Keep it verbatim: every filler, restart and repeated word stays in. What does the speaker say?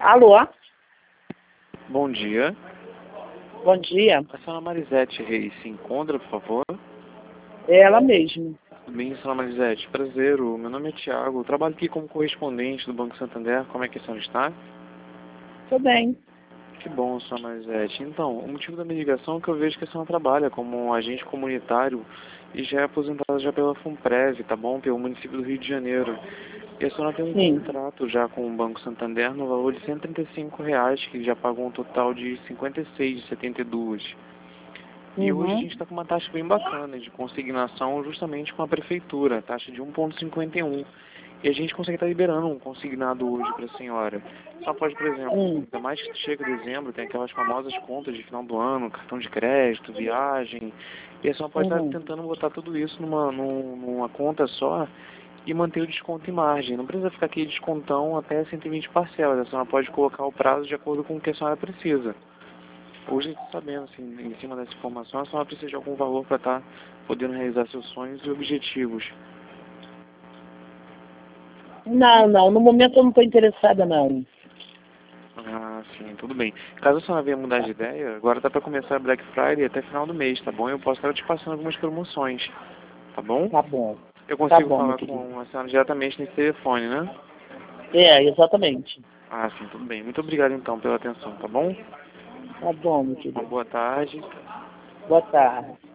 Alô? Bom dia. Bom dia. A senhora Marisete Reis se encontra, por favor? É ela mesmo. Tudo bem, senhora Marisete? Prazer, o meu nome é Tiago. Eu trabalho aqui como correspondente do Banco Santander. Como é que a senhora está? Tô bem. Que bom, senhora Marisete. Então, o motivo da minha ligação é que eu vejo que a senhora trabalha como um agente comunitário e já é aposentada já pela FUNPREV, tá bom? Pelo município do Rio de Janeiro. E a senhora tem um Sim. contrato já com o Banco Santander no valor de cento e trinta e cinco reais, que já pagou um total de cinquenta e seis reais e setenta e dois centavos. E hoje a Uhum. gente está com uma taxa bem bacana de consignação justamente com a prefeitura, taxa de um vírgula cinquenta e um. E a gente consegue estar liberando um consignado hoje para a senhora. Só pode, por exemplo, Hum. ainda mais que chega dezembro, tem aquelas famosas contas de final do ano, cartão de crédito, viagem. E a senhora pode estar Uhum. tentando botar tudo isso numa, num- numa conta só e manter o desconto em margem. Não precisa ficar aqui descontão até cento e vinte parcelas. A senhora pode colocar o prazo de acordo com o que a senhora precisa. Hoje, sabendo, assim, em cima dessa informação, a senhora precisa de algum valor para estar podendo realizar seus sonhos e objetivos. Não, não. No momento eu não tô interessada, não. Ah, sim, tudo bem. Caso a senhora venha mudar de ideia, agora tá para começar a Black Friday até final do mês, tá bom? Eu posso estar te passando algumas promoções, tá bom? Tá bom. Eu Tá consigo bom, meu falar querido. com a senhora diretamente nesse telefone, né? É, exatamente. Ah, sim, tudo bem. Muito obrigado então pela atenção, tá bom? Tá bom, meu Uma querido. boa tarde. Boa tarde.